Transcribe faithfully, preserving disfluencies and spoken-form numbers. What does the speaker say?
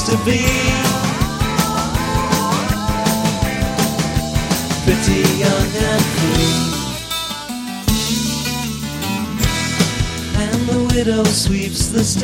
to be. Pretty young and free. And the widow sweeps the